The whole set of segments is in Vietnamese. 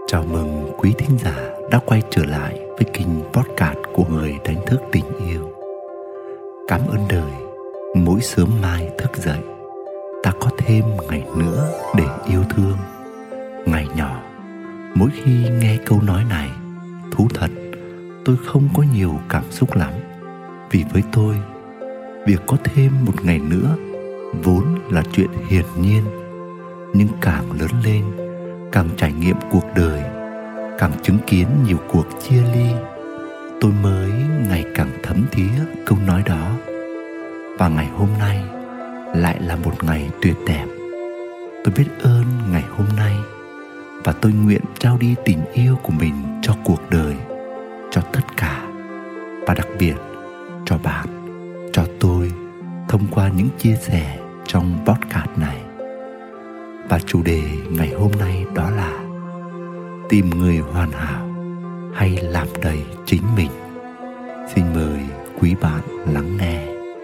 Chào mừng quý thính giả đã quay trở lại với kênh podcast của người đánh thức tình yêu. Cảm ơn đời, mỗi sớm mai thức dậy, ta có thêm ngày nữa để yêu thương. Ngày nhỏ, mỗi khi nghe câu nói này, thú thật, tôi không có nhiều cảm xúc lắm. Vì với tôi, việc có thêm một ngày nữa vốn là chuyện hiển nhiên. Nhưng càng lớn lên, càng trải nghiệm cuộc đời, càng chứng kiến nhiều cuộc chia ly, tôi mới ngày càng thấm thía câu nói đó. Và ngày hôm nay lại là một ngày tuyệt đẹp. Tôi biết ơn ngày hôm nay, và tôi nguyện trao đi tình yêu của mình cho cuộc đời, cho tất cả, và đặc biệt cho bạn, cho tôi, thông qua những chia sẻ trong podcast này. Và chủ đề ngày hôm nay đó là tìm người hoàn hảo hay làm đầy chính mình. Xin mời quý bạn lắng nghe.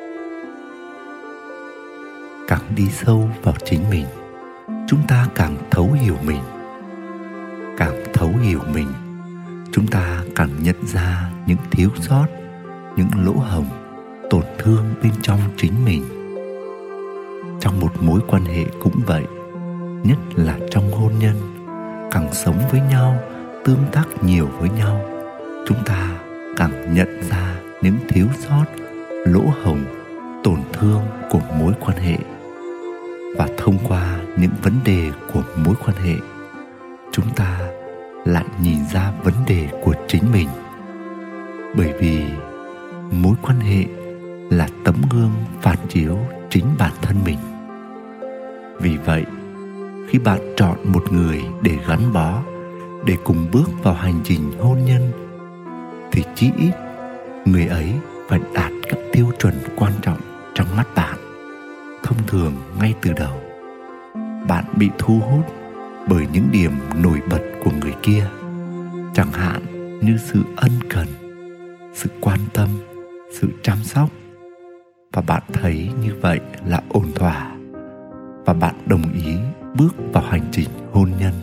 Càng đi sâu vào chính mình, chúng ta càng thấu hiểu mình. Càng thấu hiểu mình, chúng ta càng nhận ra những thiếu sót, những lỗ hổng, tổn thương bên trong chính mình. Trong một mối quan hệ cũng vậy, nhất là trong hôn nhân, càng sống với nhau, tương tác nhiều với nhau, chúng ta càng nhận ra những thiếu sót, lỗ hổng, tổn thương của mối quan hệ. Và thông qua những vấn đề của mối quan hệ, chúng ta lại nhìn ra vấn đề của chính mình. Bởi vì mối quan hệ là tấm gương phản chiếu chính bản thân mình. Vì vậy, khi bạn chọn một người để gắn bó, để cùng bước vào hành trình hôn nhân, thì chí ít người ấy phải đạt các tiêu chuẩn quan trọng trong mắt bạn. Thông thường ngay từ đầu, bạn bị thu hút bởi những điểm nổi bật của người kia, chẳng hạn như sự ân cần, sự quan tâm, sự chăm sóc, và bạn thấy như vậy là ổn thỏa, và bạn đồng ý bước vào hành trình hôn nhân.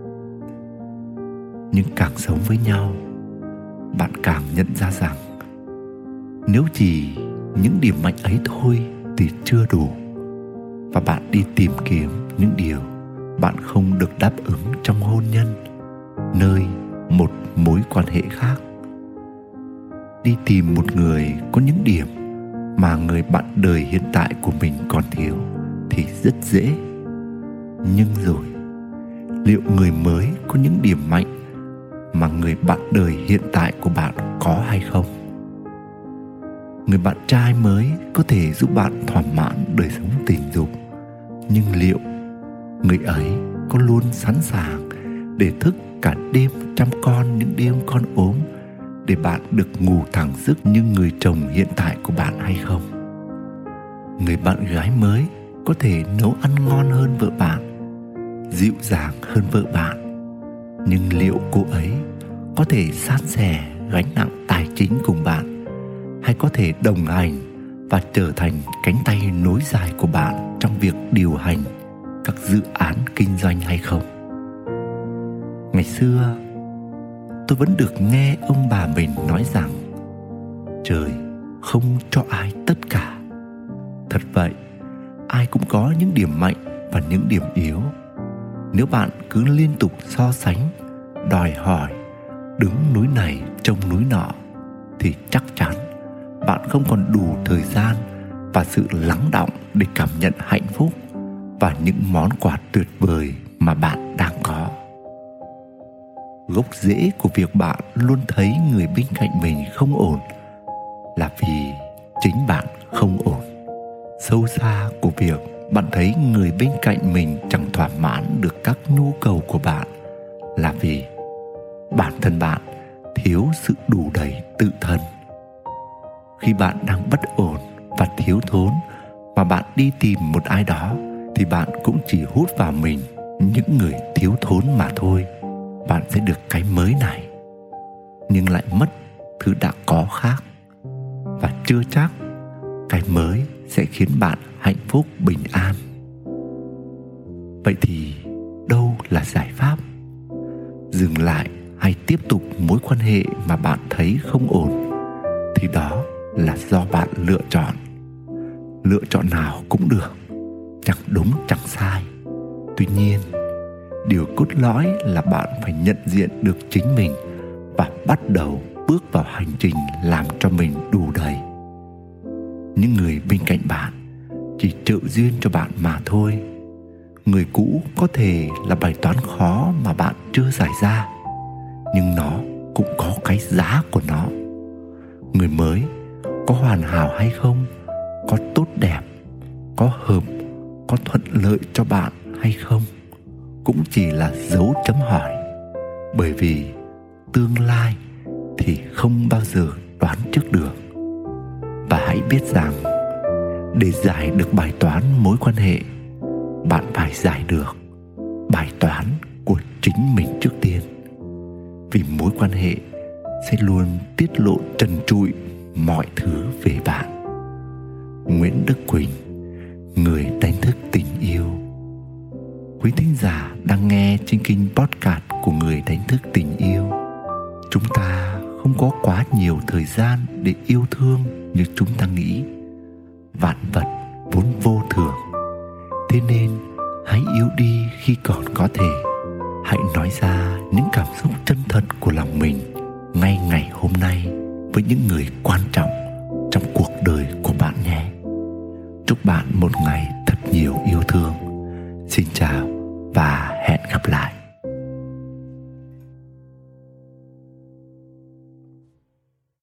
Nhưng càng sống với nhau, bạn càng nhận ra rằng nếu chỉ những điểm mạnh ấy thôi thì chưa đủ, và bạn đi tìm kiếm những điều bạn không được đáp ứng trong hôn nhân, nơi một mối quan hệ khác. Đi tìm một người có những điểm mà người bạn đời hiện tại của mình còn thiếu thì rất dễ. Nhưng rồi, liệu người mới có những điểm mạnh mà người bạn đời hiện tại của bạn có hay không? Người bạn trai mới có thể giúp bạn thỏa mãn đời sống tình dục, nhưng liệu người ấy có luôn sẵn sàng để thức cả đêm chăm con những đêm con ốm để bạn được ngủ thẳng giấc như người chồng hiện tại của bạn hay không? Người bạn gái mới có thể nấu ăn ngon hơn vợ bạn, dịu dàng hơn vợ bạn, nhưng liệu cô ấy có thể san sẻ gánh nặng tài chính cùng bạn, hay có thể đồng hành và trở thành cánh tay nối dài của bạn trong việc điều hành các dự án kinh doanh hay không? Ngày xưa, tôi vẫn được nghe ông bà mình nói rằng trời không cho ai tất cả. Thật vậy, ai cũng có những điểm mạnh và những điểm yếu. Nếu bạn cứ liên tục so sánh, đòi hỏi, đứng núi này trông núi nọ, thì chắc chắn bạn không còn đủ thời gian và sự lắng đọng để cảm nhận hạnh phúc và những món quà tuyệt vời mà bạn đang có. Gốc rễ của việc bạn luôn thấy người bên cạnh mình không ổn là vì chính bạn không ổn. Sâu xa của việc bạn thấy người bên cạnh mình chẳng thỏa mãn được các nhu cầu của bạn là vì bản thân bạn thiếu sự đủ đầy tự thân. Khi bạn đang bất ổn và thiếu thốn mà bạn đi tìm một ai đó, thì bạn cũng chỉ hút vào mình những người thiếu thốn mà thôi. Bạn sẽ được cái mới này, nhưng lại mất thứ đã có khác, và chưa chắc cái mới sẽ khiến bạn hạnh phúc bình an. Vậy thì đâu là giải pháp? dừng lại hay tiếp tục mối quan hệ mà bạn thấy không ổn thì đó là do bạn lựa chọn. Lựa chọn nào cũng được, chẳng đúng chẳng sai. Tuy nhiên, điều cốt lõi là bạn phải nhận diện được chính mình và bắt đầu bước vào hành trình làm cho mình đủ đầy. Những người bên cạnh bạn chỉ trợ duyên cho bạn mà thôi. Người cũ có thể là bài toán khó mà bạn chưa giải ra, nhưng nó cũng có cái giá của nó. Người mới có hoàn hảo hay không, có tốt đẹp, có hợp, có thuận lợi cho bạn hay không, cũng chỉ là dấu chấm hỏi. Bởi vì tương lai thì không bao giờ đoán trước được. Và hãy biết rằng để giải được bài toán mối quan hệ, bạn phải giải được bài toán của chính mình trước tiên. Vì mối quan hệ sẽ luôn tiết lộ trần trụi mọi thứ về bạn. Nguyễn Đức Quỳnh, người đánh thức tình yêu. Quý thính giả đang nghe trên kênh podcast của Người Đánh Thức Tình Yêu. Chúng ta không có quá nhiều thời gian để yêu thương như chúng ta nghĩ. Vạn vật vốn vô thường, thế nên hãy yêu đi khi còn có thể. Hãy nói ra những cảm xúc chân thật của lòng mình ngay ngày hôm nay với những người quan trọng trong cuộc đời của bạn nhé. Chúc bạn một ngày thật nhiều yêu thương. Xin chào và hẹn gặp lại.